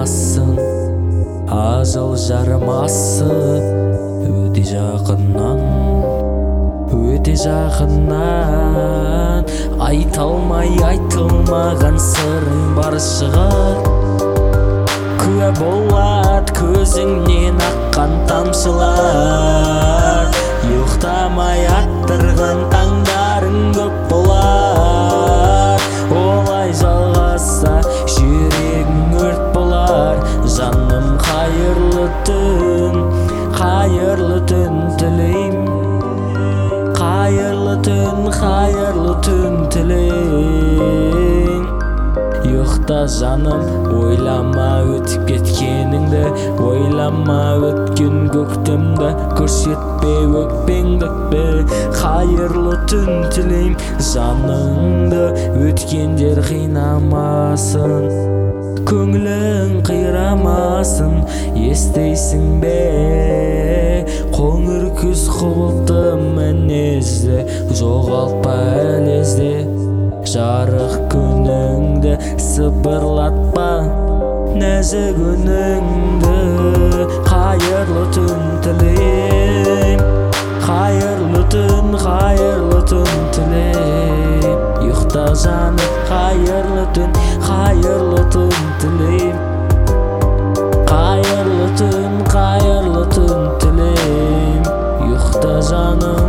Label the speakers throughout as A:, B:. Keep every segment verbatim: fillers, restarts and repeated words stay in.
A: ойламассың, ажал жарымасы өте жақыннан, өте жақыннан. Айта алмай айтылмаған сырың бар шығар, куә болат көзіңнен аққан тамшылар. Ұйықтамай аттырған таңдарың көп болар, олай жалғасса жүрегің өрт болар. Жаным қайырлы түн, қайырлы түн тілейм, қайырлы түн, қайырлы түн тілейм. Ұйықта жаным, ойлама өтіп кеткеніңді, ойлама өткен көктемді, көрсетпе өкпеңді өтпе. Қайырлы түн тілейм, жаныңды өткендер қинамасын, көңілің қирамасын. Естейсің бе қоңыр күз құбылты мінезді, жоғалтпа лезде. Жарық күніңді сыбырлатпа, нәзік үніңді. Қайырлы түн тілейм, қайырлы түн, қайырлы түн тілейм. Ұйықта жаным, қайырлы түн, қайырлы түн тілейм, қайырлы түн, қайырлы түн тілейм. Ұйықта жаным.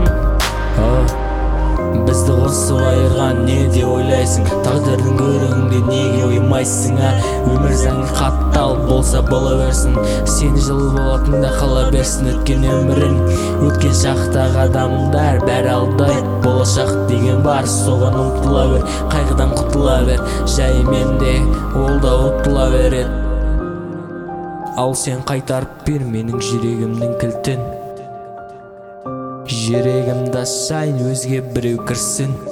A: Бізді қосып айырған не де ойлайсың, тағдырдың көрігіңде неге оймайсың? Өмір заңы қаттал болса бола берсін, сен жылы болатында қала берсін. Өткен өмірің, өткен шақтағы адамдар бәрі алдайды. Болашақ деген бар, соған ұмтыла бер, қайғыдан құтыла бер. Жайымен де ол да ұтыла береді. Ал сен қайтарып бер менің жүрегімнің кілтін, жүрегімді ашайын өзге біреу кірсін.